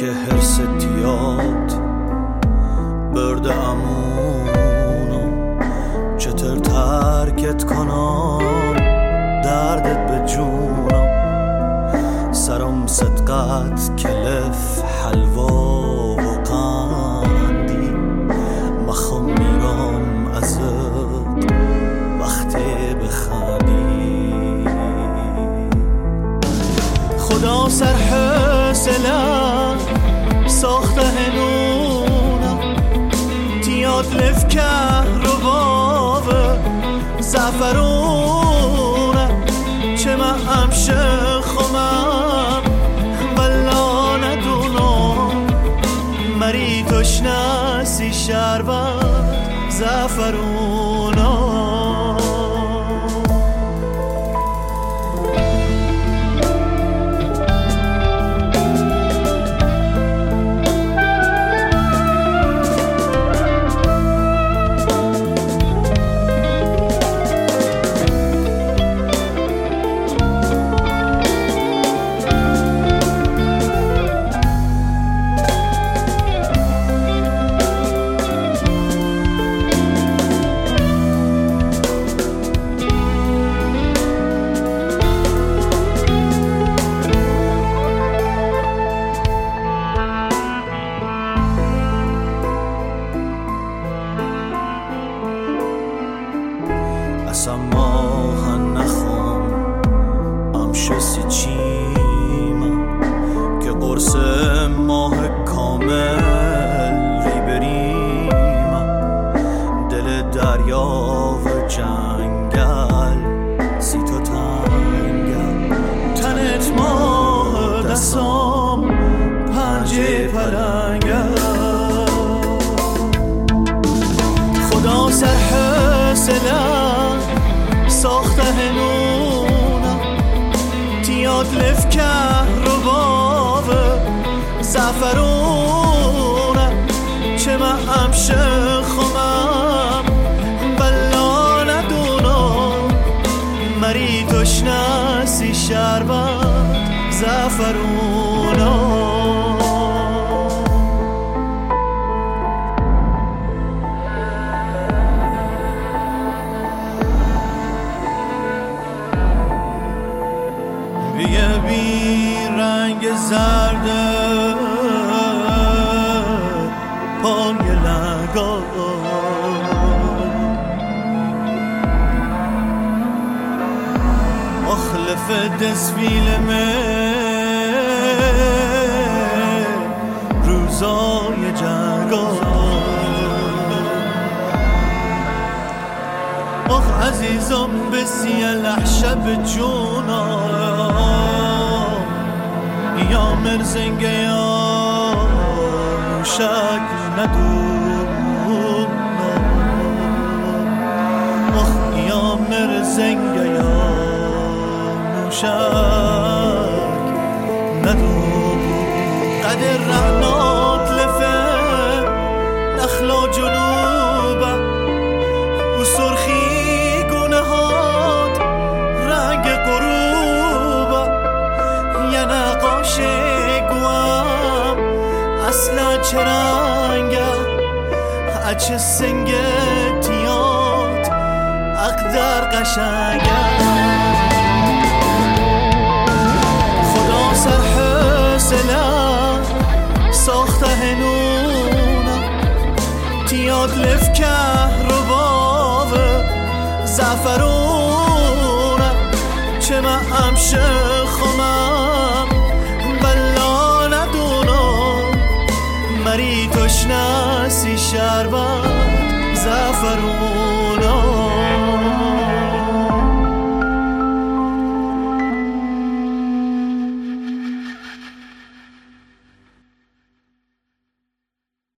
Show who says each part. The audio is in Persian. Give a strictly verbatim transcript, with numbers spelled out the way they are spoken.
Speaker 1: که هرس تیاد برده امونو چطور ترکت کنم دردت به جونم سرم صدقت کلف حلوا و قندی مخم میرم ازت وقتی بخندی خدا سر حسلم ساخته هنونم تیاد لف که رو بابه زفرونم چه من همشه خمم ولا ندونم مری تشنسی شربت زفرونم اصلا ماه نخوام امشسی چیم که قرص ماه کامل ری بریم دل دریا و جنگل سی تا تنگل تنت ماه دستام پنجه پلنگل خدا سر حسلم ساخته هنونم تیاد لف که رو بابه زفرونم چه من همشه خمم بلا ندونم مری تشنسی شربت زفرونم یه بی رنگ زرده پای لنگا اخلف دسویل من روزای جنگا آخ عزیزم بسی لحشب جونم یا مرزنگه یا شک ندونم آخ یا مرزنگه یا شک ندونم قدر رحنات لفه نخلا جنوبه و سرخی اصلا چرنگه اچه سنگتیات اقدر قشنگه خدا سر حسلم ساخته هنونم تیاد لف که رو بابه زفرونم چه من همشه خمم بلا ندونم مری تشنسی شربت زفرون